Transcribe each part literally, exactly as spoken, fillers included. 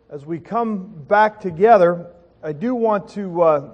As we come back together, I do want to uh,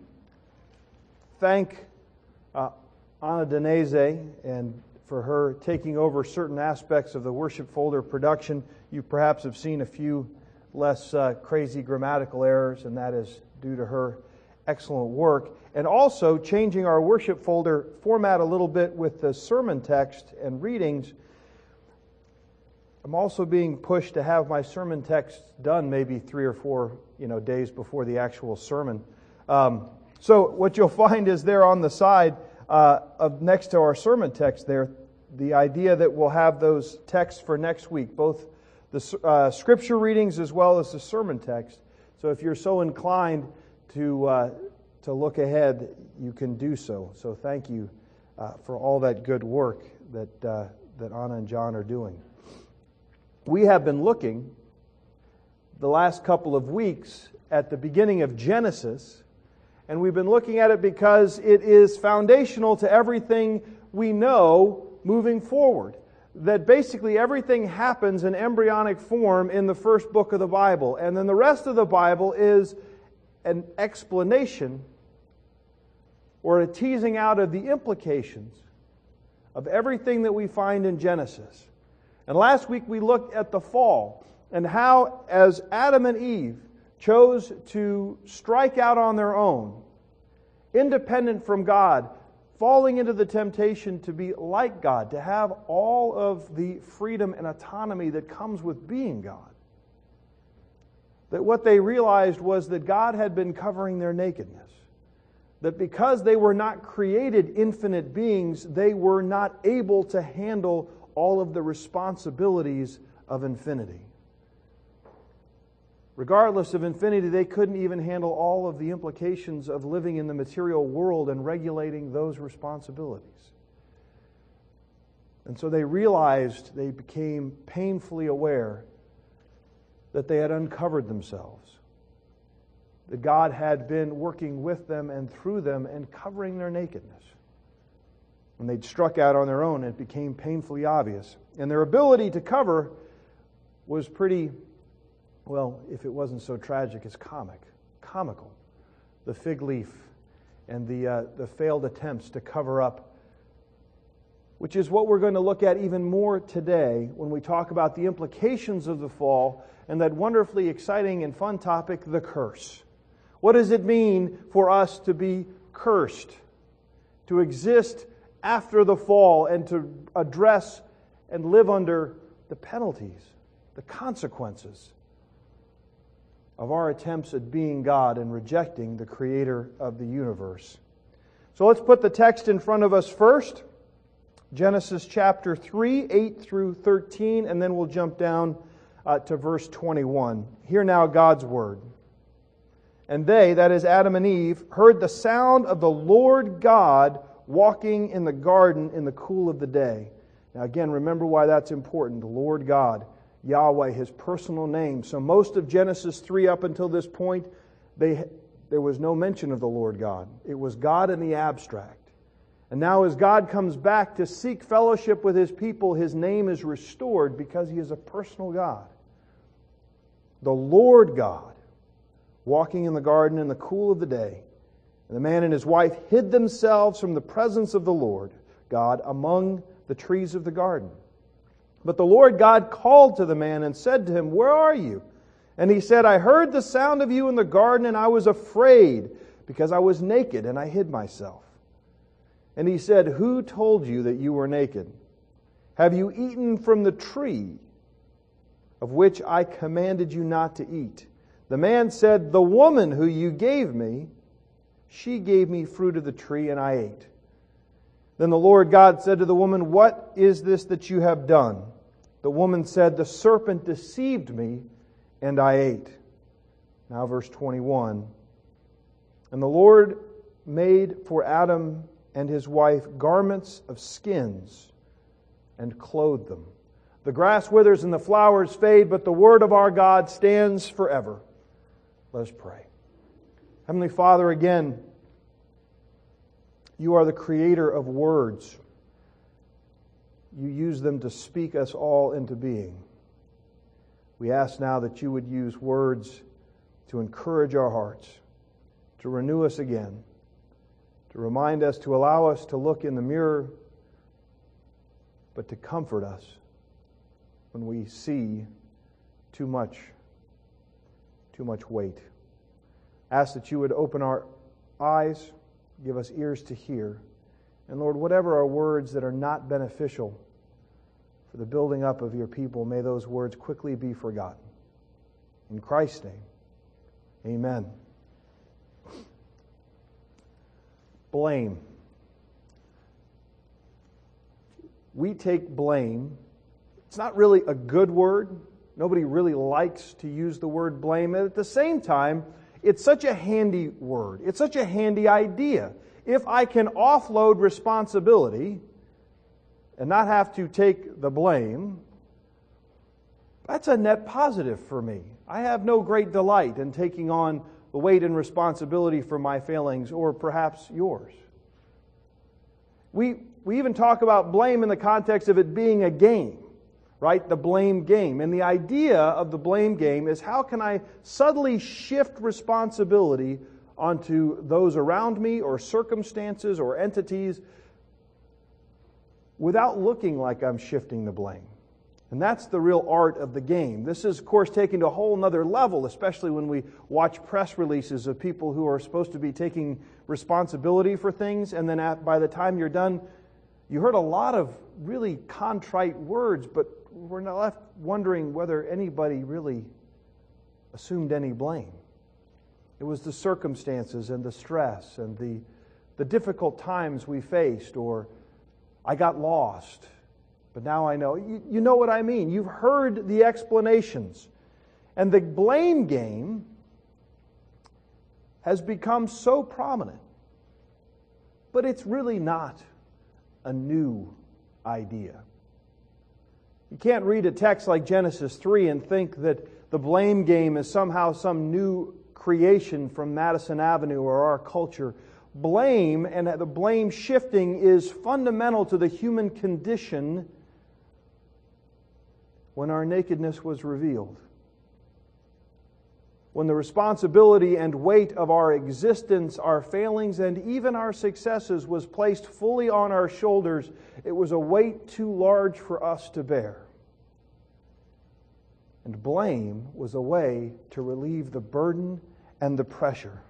thank uh, Anna Denese and for her taking over certain aspects of the worship folder production. You perhaps have seen a few less uh, crazy grammatical errors, and that is due to her excellent work. And also changing our worship folder format a little bit with the sermon text and readings. I'm also being pushed to have my sermon text done maybe three or four, you know, days before the actual sermon. Um, so what you'll find is there on the side uh, of next to our sermon text there, the idea that we'll have those texts for next week, both the uh, scripture readings as well as the sermon text. So if you're so inclined to uh, to look ahead, you can do so. So thank you uh, for all that good work that uh, that Anna and John are doing. We have been looking the last couple of weeks at the beginning of Genesis, and we've been looking at it because it is foundational to everything we know moving forward. That basically everything happens in embryonic form in the first book of the Bible, and then the rest of the Bible is an explanation or a teasing out of the implications of everything that we find in Genesis. And last week we looked at the fall and how, as Adam and Eve chose to strike out on their own, independent from God, falling into the temptation to be like God, to have all of the freedom and autonomy that comes with being God, that what they realized was that God had been covering their nakedness. That because they were not created infinite beings, they were not able to handle all of the responsibilities of infinity. Regardless of infinity, they couldn't even handle all of the implications of living in the material world and regulating those responsibilities. And so they realized, they became painfully aware that they had uncovered themselves. That God had been working with them and through them and covering their nakedness. When they'd struck out on their own, it became painfully obvious. And their ability to cover was pretty, well, if it wasn't so tragic, it's comic, comical. The fig leaf and the uh, the failed attempts to cover up, which is what we're going to look at even more today when we talk about the implications of the fall and that wonderfully exciting and fun topic, the curse. What does it mean for us to be cursed, to exist after the fall, and to address and live under the penalties, the consequences of our attempts at being God and rejecting the Creator of the universe? So let's put the text in front of us first. Genesis chapter three, eight through thirteen, and then we'll jump down uh, to verse twenty-one. Hear now God's word. And they, that is Adam and Eve, heard the sound of the Lord God walking in the garden in the cool of the day. Now again, remember why that's important. The Lord God, Yahweh, His personal name. So most of Genesis three up until this point, they, there was no mention of the Lord God. It was God in the abstract. And now as God comes back to seek fellowship with His people, His name is restored because He is a personal God. The Lord God, walking in the garden in the cool of the day. And the man and his wife hid themselves from the presence of the Lord God among the trees of the garden. But the Lord God called to the man and said to him, "Where are you?" And he said, "I heard the sound of you in the garden, and I was afraid, because I was naked, and I hid myself." And he said, "Who told you that you were naked? Have you eaten from the tree of which I commanded you not to eat?" The man said, "The woman who you gave me, she gave me fruit of the tree, and I ate." Then the Lord God said to the woman, "What is this that you have done?" The woman said, "The serpent deceived me, and I ate." Now verse twenty-one. And the Lord made for Adam and his wife garments of skins and clothed them. The grass withers and the flowers fade, but the word of our God stands forever. Let us pray. Heavenly Father, again, You are the creator of words. You use them to speak us all into being. We ask now that you would use words to encourage our hearts, to renew us again, to remind us, to allow us to look in the mirror, but to comfort us when we see too much, too much weight. Ask that you would open our eyes, give us ears to hear. And Lord, whatever are words that are not beneficial for the building up of your people, may those words quickly be forgotten. In Christ's name, amen. Blame. We take blame. It's not really a good word. Nobody really likes to use the word blame. And at the same time, it's such a handy word. It's such a handy idea. If I can offload responsibility and not have to take the blame, that's a net positive for me. I have no great delight in taking on the weight and responsibility for my failings, or perhaps yours. We, we even talk about blame in the context of it being a game, right? The blame game. And the idea of the blame game is, how can I subtly shift responsibility onto those around me, or circumstances, or entities, without looking like I'm shifting the blame. And that's the real art of the game. This is, of course, taken to a whole other level, especially when we watch press releases of people who are supposed to be taking responsibility for things, and then at, by the time you're done, you heard a lot of really contrite words, but we're not left wondering whether anybody really assumed any blame. It was the circumstances and the stress and the, the difficult times we faced, or I got lost, but now I know. You, you know what I mean. You've heard the explanations. And the blame game has become so prominent. But it's really not a new idea. You can't read a text like Genesis three and think that the blame game is somehow some new creation from Madison Avenue or our culture. Blame and the blame shifting is fundamental to the human condition when our nakedness was revealed. When the responsibility and weight of our existence, our failings, and even our successes was placed fully on our shoulders, it was a weight too large for us to bear. And blame was a way to relieve the burden and the pressure.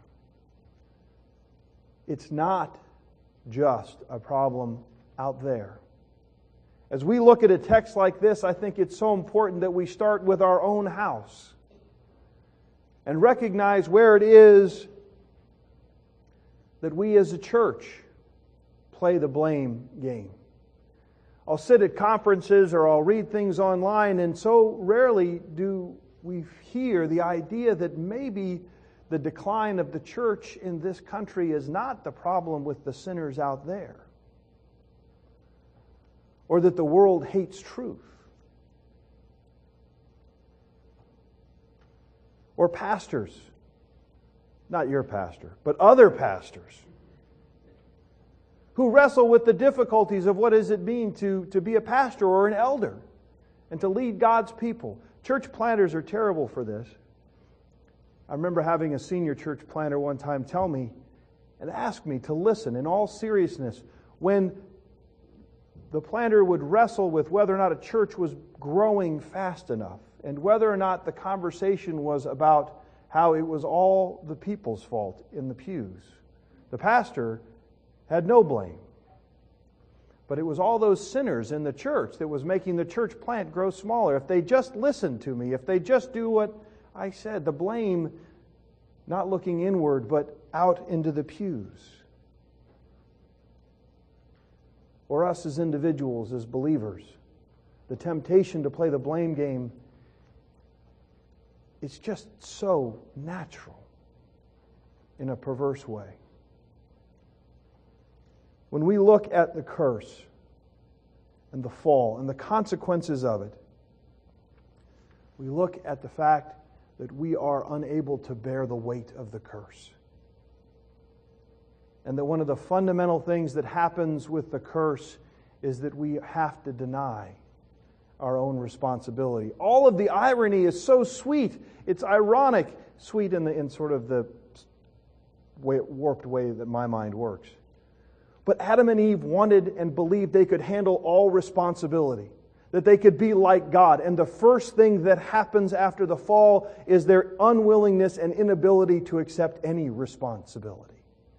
It's not just a problem out there. As we look at a text like this, I think it's so important that we start with our own house and recognize where it is that we as a church play the blame game. I'll sit at conferences or I'll read things online, and so rarely do we hear the idea that maybe the decline of the church in this country is not the problem with the sinners out there, or that the world hates truth, or pastors, not your pastor, but other pastors, who wrestle with the difficulties of what does it mean to, to be a pastor or an elder and to lead God's people. Church planters are terrible for this. I remember having a senior church planter one time tell me and ask me to listen in all seriousness when the planter would wrestle with whether or not a church was growing fast enough and whether or not the conversation was about how it was all the people's fault in the pews. The pastor had no blame. But it was all those sinners in the church that was making the church plant grow smaller. If they just listened to me, if they just do what I said, the blame not looking inward but out into the pews. Or us as individuals, as believers, the temptation to play the blame game, it's just so natural in a perverse way. When we look at the curse and the fall and the consequences of it, we look at the fact that we are unable to bear the weight of the curse. And that one of the fundamental things that happens with the curse is that we have to deny our own responsibility. All of the irony is so sweet. It's ironic, sweet in the in sort of the way, warped way that my mind works. But Adam and Eve wanted and believed they could handle all responsibility, that they could be like God. And the first thing that happens after the fall is their unwillingness and inability to accept any responsibility.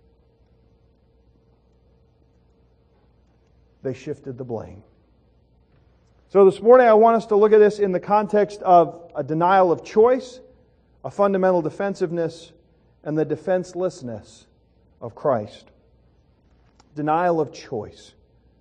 They shifted the blame. So this morning I want us to look at this in the context of a denial of choice, a fundamental defensiveness, and the defenselessness of Christ. Denial of choice.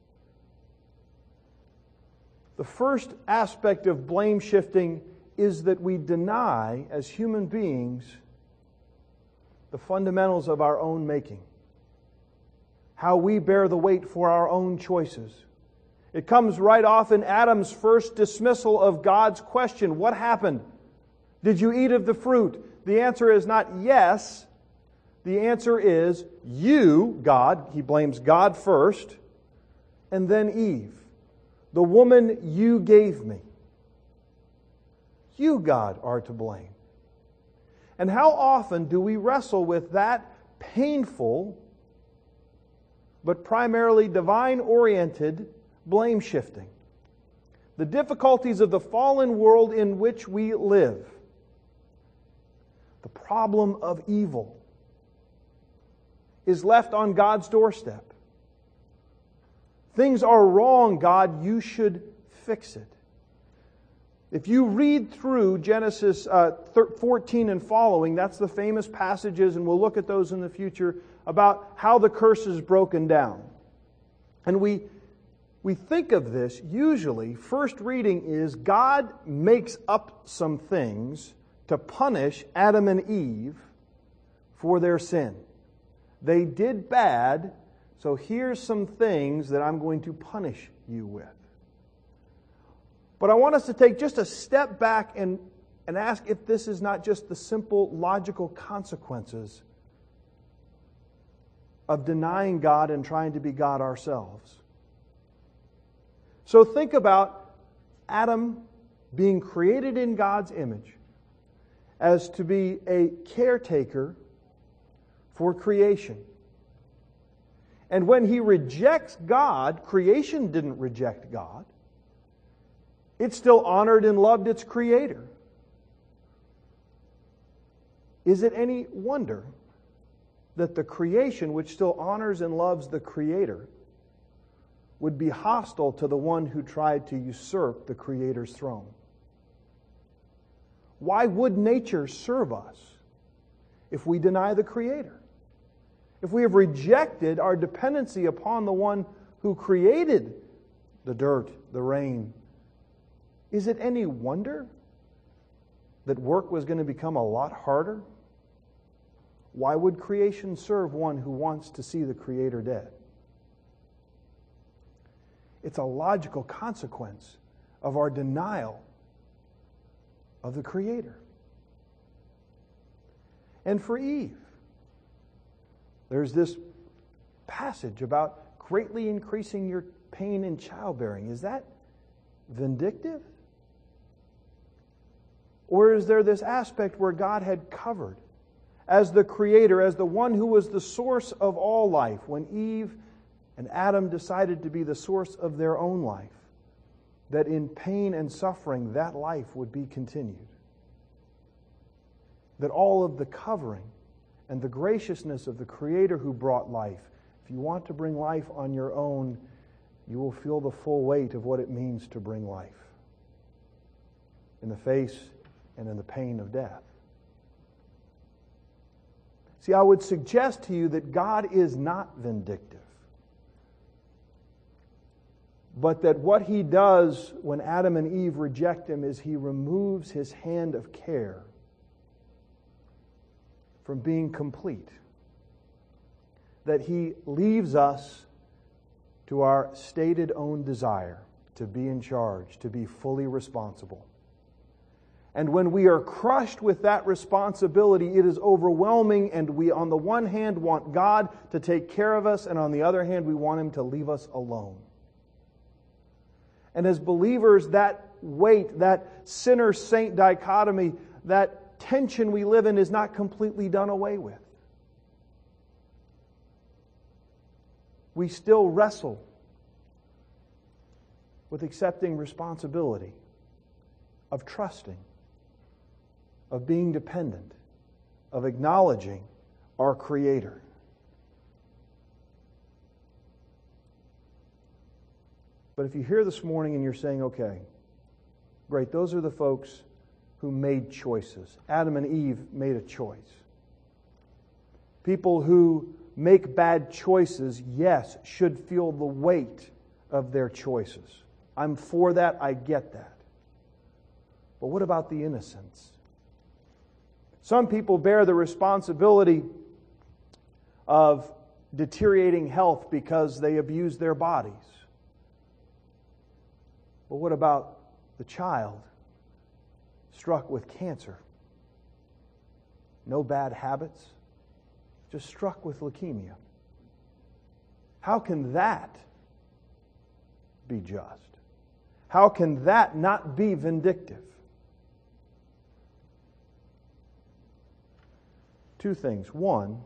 The first aspect of blame shifting is that we deny, as human beings, the fundamentals of our own making. How we bear the weight for our own choices. It comes right off in Adam's first dismissal of God's question. What happened? Did you eat of the fruit? The answer is not yes. The answer is you, God. He blames God first. And then Eve. The woman you gave me. You, God, are to blame. And how often do we wrestle with that painful but primarily divine-oriented blame shifting? The difficulties of the fallen world in which we live. The problem of evil is left on God's doorstep. Things are wrong, God, you should fix it. If you read through Genesis uh, fourteen and following, that's the famous passages, and we'll look at those in the future, about how the curse is broken down. And we, we think of this, usually, first reading is God makes up some things to punish Adam and Eve for their sin. They did bad, so here's some things that I'm going to punish you with. But I want us to take just a step back and, and ask if this is not just the simple logical consequences of denying God and trying to be God ourselves. So think about Adam being created in God's image as to be a caretaker for creation. And when he rejects God, creation didn't reject God. It still honored and loved its Creator. Is it any wonder that the creation, which still honors and loves the Creator, would be hostile to the one who tried to usurp the Creator's throne? Why would nature serve us if we deny the Creator? If we have rejected our dependency upon the one who created the dirt, the rain, is it any wonder that work was going to become a lot harder? Why would creation serve one who wants to see the Creator dead? It's a logical consequence of our denial of the Creator. And for Eve, there's this passage about greatly increasing your pain in childbearing. Is that vindictive? Or is there this aspect where God had covered as the Creator, as the one who was the source of all life, when Eve and Adam decided to be the source of their own life, that in pain and suffering that life would be continued? That all of the covering and the graciousness of the Creator who brought life, if you want to bring life on your own, you will feel the full weight of what it means to bring life in the face and in the pain of death. See, I would suggest to you that God is not vindictive, but that what He does when Adam and Eve reject Him is He removes His hand of care from being complete. That He leaves us to our stated own desire to be in charge, to be fully responsible. And when we are crushed with that responsibility, it is overwhelming, and we, on the one hand, want God to take care of us, and on the other hand, we want Him to leave us alone. And as believers, that weight, that sinner-saint dichotomy, that tension we live in is not completely done away with. We still wrestle with accepting responsibility, of trusting, of being dependent, of acknowledging our Creator. But if you're here this morning and you're saying, okay, great, those are the folks who made choices. Adam and Eve made a choice. People who make bad choices, yes, should feel the weight of their choices. I'm for that, I get that. But what about the innocents? Some people bear the responsibility of deteriorating health because they abuse their bodies. But what about the child struck with cancer? No bad habits, just struck with leukemia. How can that be just? How can that not be vindictive? Two things. One,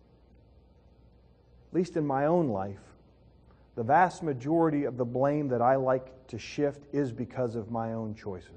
at least in my own life, the vast majority of the blame that I like to shift is because of my own choices.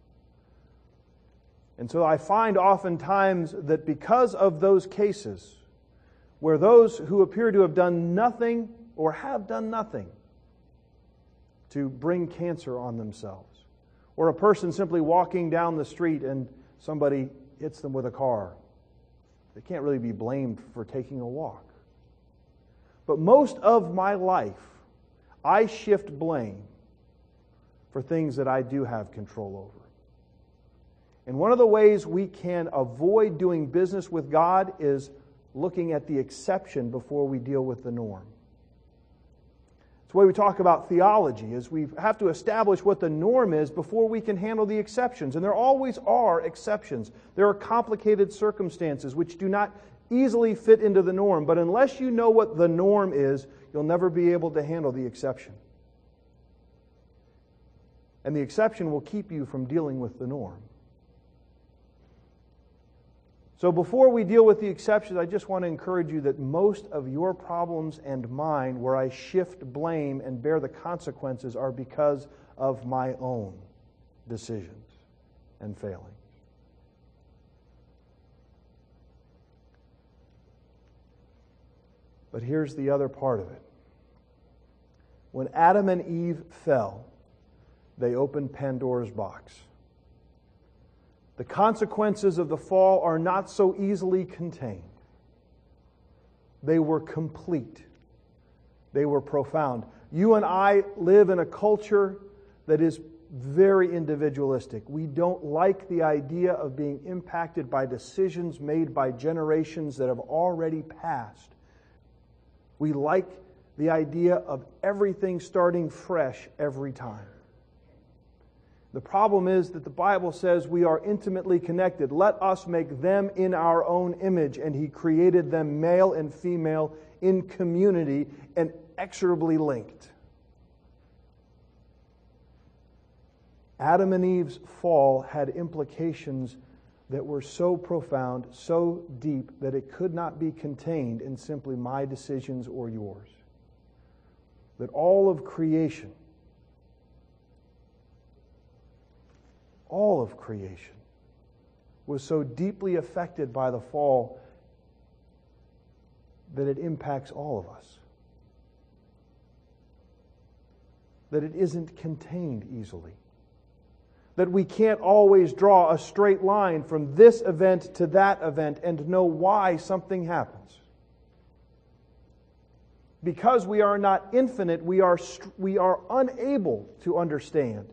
And so I find oftentimes that because of those cases, where those who appear to have done nothing or have done nothing to bring cancer on themselves, or a person simply walking down the street and somebody hits them with a car, they can't really be blamed for taking a walk. But most of my life, I shift blame for things that I do have control over. And one of the ways we can avoid doing business with God is looking at the exception before we deal with the norm. It's the way we talk about theology, is we have to establish what the norm is before we can handle the exceptions. And there always are exceptions. There are complicated circumstances which do not easily fit into the norm. But unless you know what the norm is, you'll never be able to handle the exception. And the exception will keep you from dealing with the norm. So before we deal with the exceptions, I just want to encourage you that most of your problems and mine, where I shift blame and bear the consequences, are because of my own decisions and failings. But here's the other part of it. When Adam and Eve fell, they opened Pandora's box. The consequences of the fall are not so easily contained. They were complete. They were profound. You and I live in a culture that is very individualistic. We don't like the idea of being impacted by decisions made by generations that have already passed. We like the idea of everything starting fresh every time. The problem is that the Bible says we are intimately connected. Let us make them in our own image. And He created them male and female in community and inexorably linked. Adam and Eve's fall had implications that were so profound, so deep, that it could not be contained in simply my decisions or yours. That all of creation, all of creation, was so deeply affected by the fall that it impacts all of us. That it isn't contained easily. That we can't always draw a straight line from this event to that event and know why something happens. Because we are not infinite, we are, we are unable to understand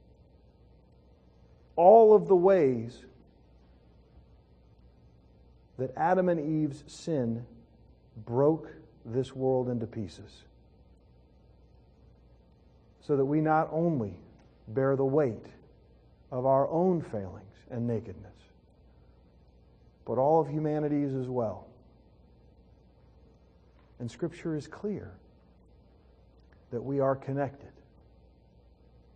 all of the ways that Adam and Eve's sin broke this world into pieces. So that we not only bear the weight of our own failings and nakedness, but all of humanity's as well. And Scripture is clear that we are connected.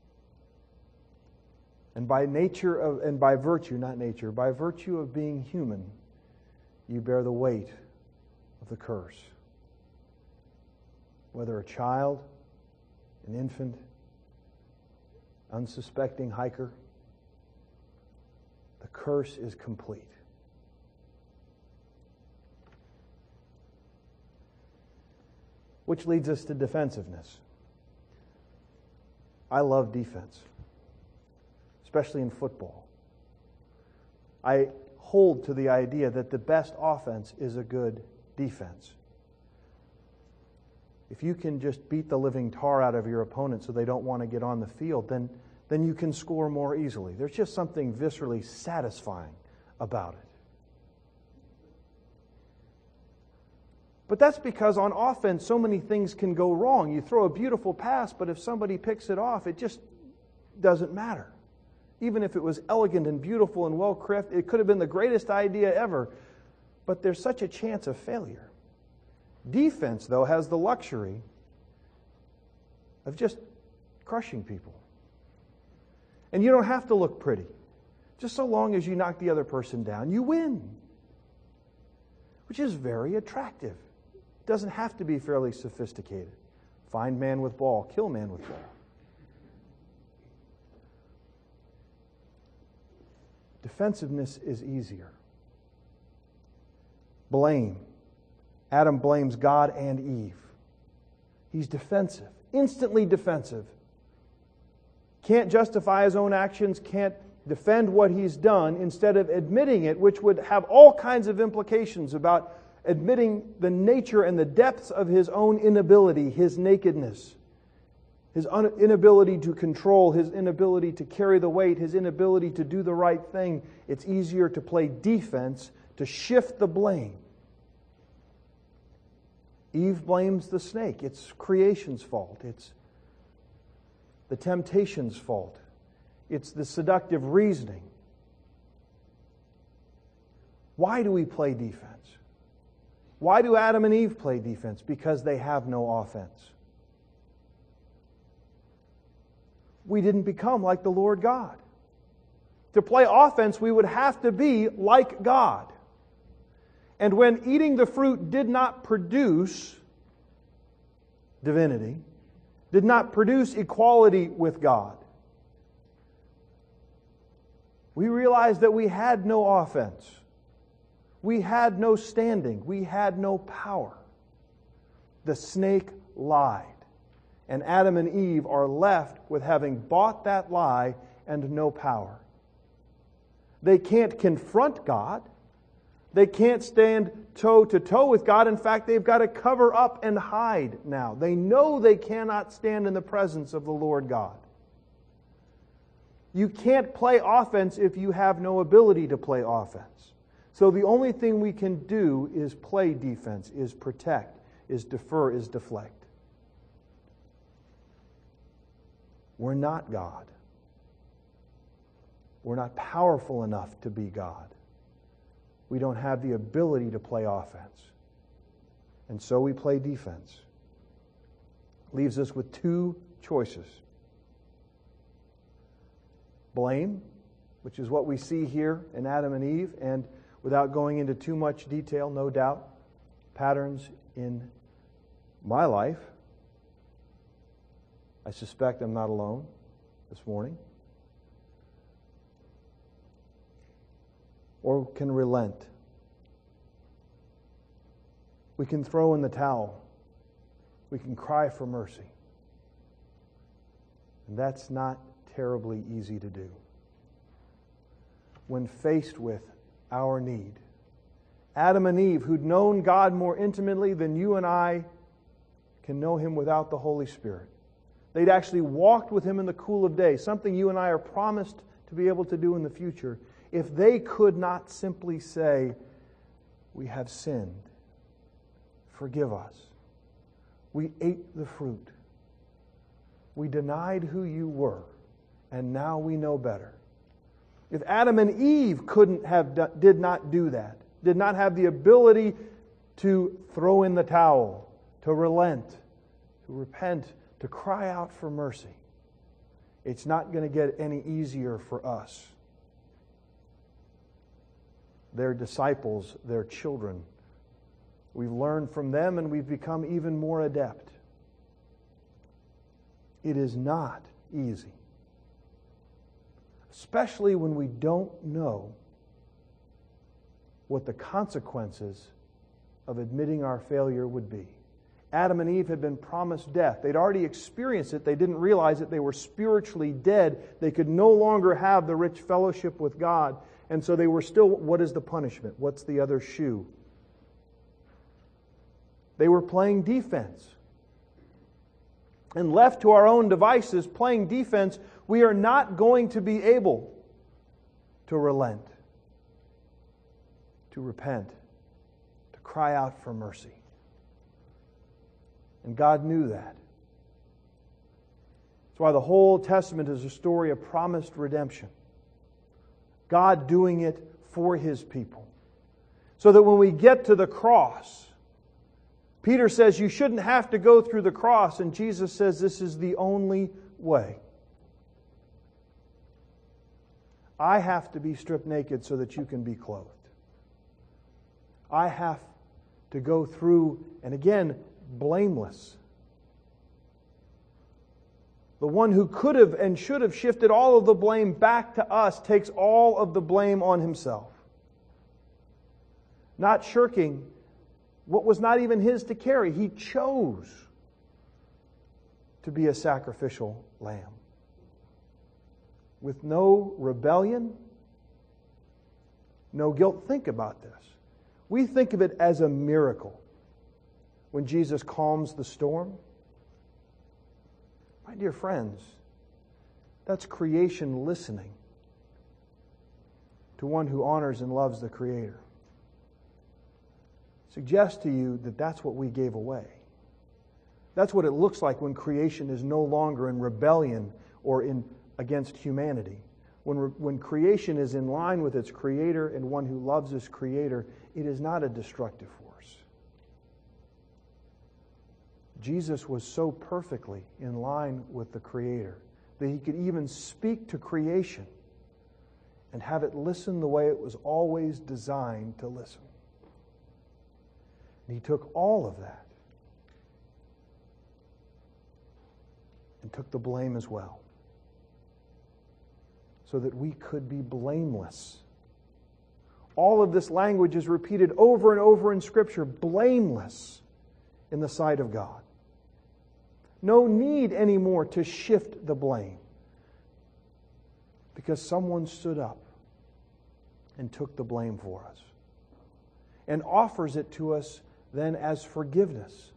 And by nature of, and by virtue, not nature, by virtue of being human, you bear the weight of the curse. Whether a child, an infant, unsuspecting hiker, the curse is complete. Which leads us to defensiveness. I love defense, especially in football. I hold to the idea that the best offense is a good defense. If you can just beat the living tar out of your opponent so they don't want to get on the field, then, then you can score more easily. There's just something viscerally satisfying about it. But that's because on offense, so many things can go wrong. You throw a beautiful pass, but if somebody picks it off, it just doesn't matter. Even if it was elegant and beautiful and well crafted, it could have been the greatest idea ever, but there's such a chance of failure. Defense, though, has the luxury of just crushing people. And you don't have to look pretty. Just so long as you knock the other person down, you win. Which is very attractive. It doesn't have to be fairly sophisticated. Find man with ball, kill man with ball. Defensiveness is easier. Blame. Adam blames God and Eve. He's defensive, instantly defensive. Can't justify his own actions, can't defend what he's done instead of admitting it, which would have all kinds of implications about admitting the nature and the depths of his own inability, his nakedness, his un- inability to control, his inability to carry the weight, his inability to do the right thing. It's easier to play defense, to shift the blame. Eve blames the snake. It's creation's fault. It's the temptation's fault. It's the seductive reasoning. Why do we play defense? Why do Adam and Eve play defense? Because they have no offense. We didn't become like the Lord God. To play offense, we would have to be like God. And when eating the fruit did not produce divinity, did not produce equality with God, we realized that we had no offense. We had no standing. We had no power. The snake lied. And Adam and Eve are left with having bought that lie and no power. They can't confront God. They can't stand toe to toe with God. In fact, they've got to cover up and hide now. They know they cannot stand in the presence of the Lord God. You can't play offense if you have no ability to play offense. So the only thing we can do is play defense, is protect, is defer, is deflect. We're not God. We're not powerful enough to be God. We don't have the ability to play offense. And so we play defense. Leaves us with two choices. Blame, which is what we see here in Adam and Eve, and without going into too much detail, no doubt, patterns in my life. I suspect I'm not alone this morning. Or can relent. We can throw in the towel. We can cry for mercy. And that's not terribly easy to do. When faced with our need. Adam and Eve, who'd known God more intimately than you and I can know Him without the Holy Spirit. They'd actually walked with Him in the cool of day, something you and I are promised to be able to do in the future. If they could not simply say, "We have sinned. Forgive us. We ate the fruit. We denied who you were, and now we know better." If Adam and Eve couldn't have done, did not do that, did not have the ability to throw in the towel, to relent, to repent, to cry out for mercy, it's not going to get any easier for us. They're disciples, they're children. We've learned from them and we've become even more adept. It is not easy. Especially when we don't know what the consequences of admitting our failure would be. Adam and Eve had been promised death. They'd already experienced it. They didn't realize it. They were spiritually dead. They could no longer have the rich fellowship with God. And so they were still, what is the punishment? What's the other shoe? They were playing defense. And left to our own devices, playing defense, we are not going to be able to relent, to repent, to cry out for mercy. And God knew that. That's why the whole Testament is a story of promised redemption. God doing it for His people. So that when we get to the cross, Peter says you shouldn't have to go through the cross, and Jesus says this is the only way. I have to be stripped naked so that you can be clothed. I have to go through, and again, blameless. The one who could have and should have shifted all of the blame back to us takes all of the blame on Himself. Not shirking what was not even His to carry. He chose to be a sacrificial lamb. With no rebellion, no guilt. Think about this. We think of it as a miracle when Jesus calms the storm. My dear friends, that's creation listening to one who honors and loves the Creator. Suggest to you that that's what we gave away. That's what it looks like when creation is no longer in rebellion or in against humanity. When, when creation is in line with its Creator and one who loves His Creator, it is not a destructive force. Jesus was so perfectly in line with the Creator that He could even speak to creation and have it listen the way it was always designed to listen. And He took all of that and took the blame as well, so that we could be blameless. All of this language is repeated over and over in Scripture. Blameless in the sight of God. No need anymore to shift the blame, because someone stood up and took the blame for us and offers it to us then as forgiveness,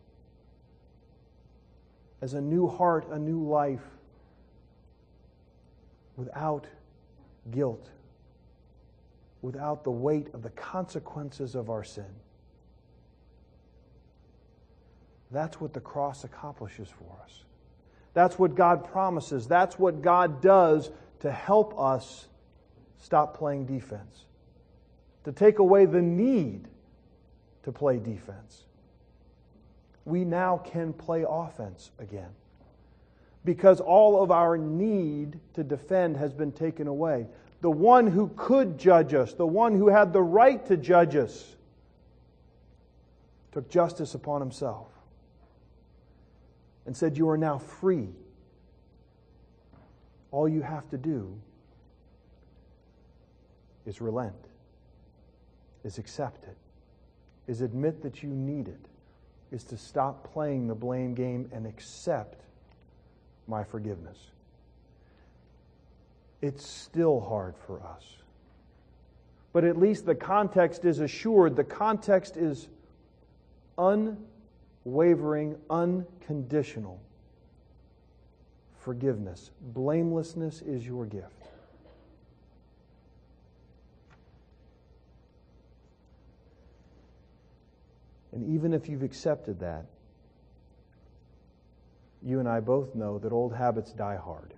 as a new heart, a new life, without guilt, without the weight of the consequences of our sin. That's what the cross accomplishes for us. That's what God promises. That's what God does to help us stop playing defense, to take away the need to play defense. We now can play offense again, because all of our need to defend has been taken away. The one who could judge us, the one who had the right to judge us, took justice upon Himself and said, you are now free. All you have to do is relent, is accept it, is admit that you need it, is to stop playing the blame game and accept my forgiveness. It's still hard for us. But at least the context is assured. The context is unwavering, unconditional forgiveness. Blamelessness is your gift. And even if you've accepted that, you and I both know that old habits die hard.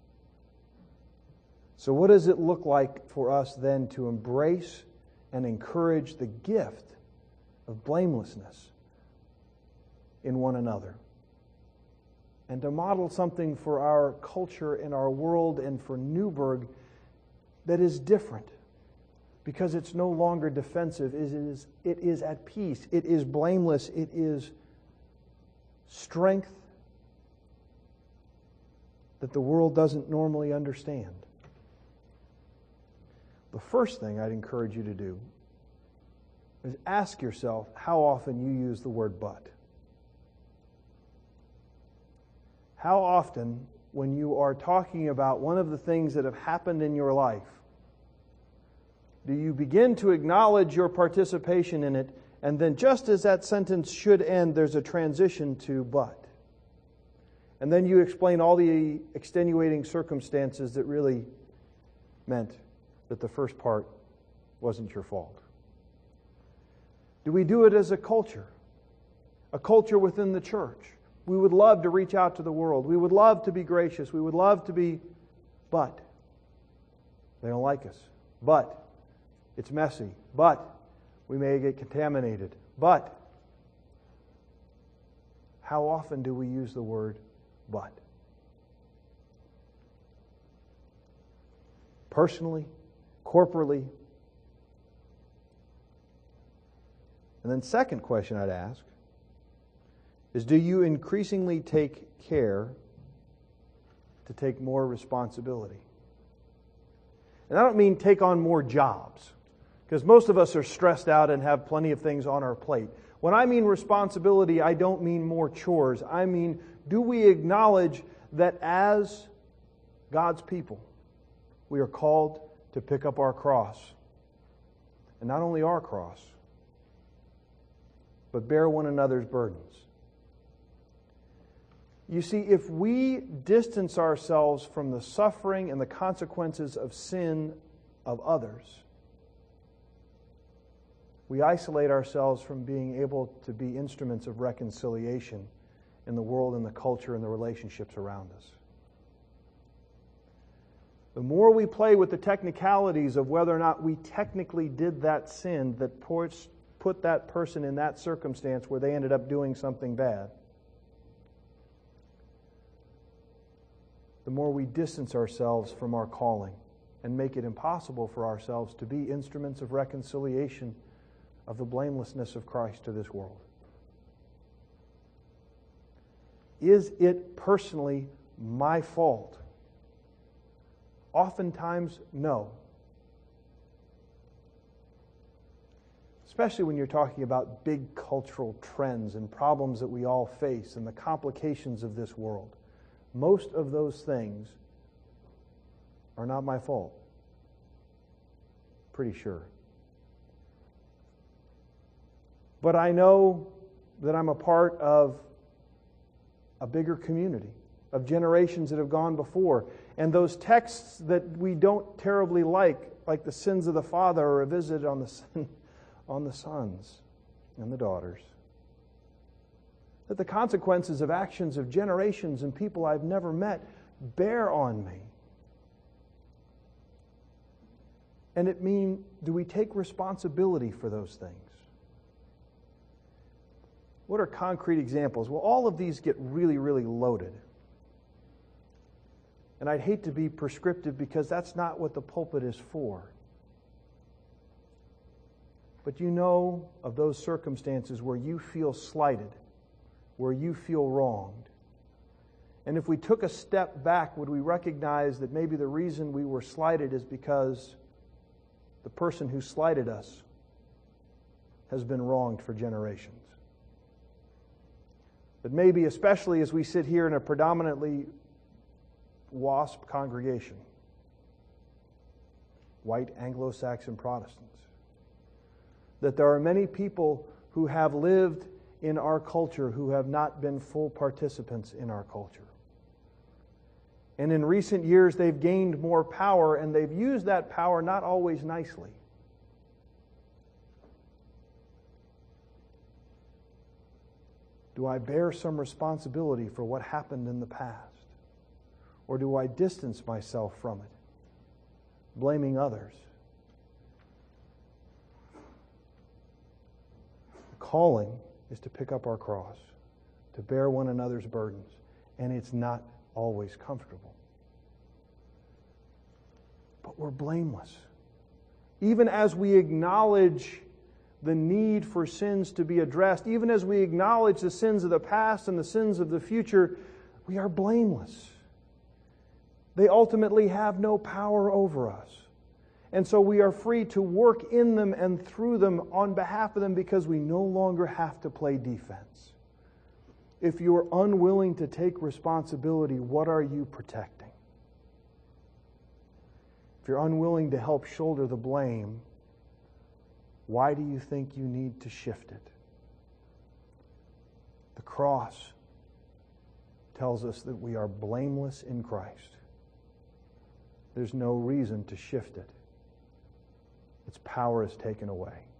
So what does it look like for us then to embrace and encourage the gift of blamelessness in one another? and to model something for our culture and our world and for Newberg that is different, because it's no longer defensive. It is, it is at peace. It is blameless. It is strength that the world doesn't normally understand. The first thing I'd encourage you to do is ask yourself how often you use the word but. How often, when you are talking about one of the things that have happened in your life, do you begin to acknowledge your participation in it, and then just as that sentence should end, there's a transition to but. And then you explain all the extenuating circumstances that really meant that the first part wasn't your fault. Do we do it as a culture? A culture within the church. We would love to reach out to the world. We would love to be gracious. We would love to be, but they don't like us. But it's messy. But we may get contaminated. But how often do we use the word but? Personally, corporately. And then second question I'd ask is, do you increasingly take care to take more responsibility? And I don't mean take on more jobs, because most of us are stressed out and have plenty of things on our plate. When I mean responsibility, I don't mean more chores. I mean, do we acknowledge that as God's people, we are called to pick up our cross? And not only our cross, but bear one another's burdens. You see, if we distance ourselves from the suffering and the consequences of sin of others, we isolate ourselves from being able to be instruments of reconciliation in the world and the culture and the relationships around us. The more we play with the technicalities of whether or not we technically did that sin that put that person in that circumstance where they ended up doing something bad, the more we distance ourselves from our calling and make it impossible for ourselves to be instruments of reconciliation of the blamelessness of Christ to this world. Is it personally my fault? Oftentimes, no. Especially when you're talking about big cultural trends and problems that we all face and the complications of this world. Most of those things are not my fault. Pretty sure. But I know that I'm a part of a bigger community, of generations that have gone before. And those texts that we don't terribly like, like the sins of the father, are a visit on the son, on the sons and the daughters. That the consequences of actions of generations and people I've never met bear on me. And it means, do we take responsibility for those things? What are concrete examples? Well, all of these get really, really loaded. And I'd hate to be prescriptive because that's not what the pulpit is for. But you know of those circumstances where you feel slighted, where you feel wronged. And if we took a step back, would we recognize that maybe the reason we were slighted is because the person who slighted us has been wronged for generations? But maybe, especially as we sit here in a predominantly WASP congregation, white Anglo-Saxon Protestants, that there are many people who have lived in our culture who have not been full participants in our culture. And in recent years, they've gained more power, and they've used that power not always nicely. Do I bear some responsibility for what happened in the past? Or do I distance myself from it, blaming others? The calling is to pick up our cross, to bear one another's burdens. and it's not always comfortable. But we're blameless. Even as we acknowledge the need for sins to be addressed, even as we acknowledge the sins of the past and the sins of the future, we are blameless. They ultimately have no power over us. And so we are free to work in them and through them on behalf of them because we no longer have to play defense. If you're unwilling to take responsibility, what are you protecting? If you're unwilling to help shoulder the blame, why do you think you need to shift it? The cross tells us that we are blameless in Christ. There's no reason to shift it. Its power is taken away.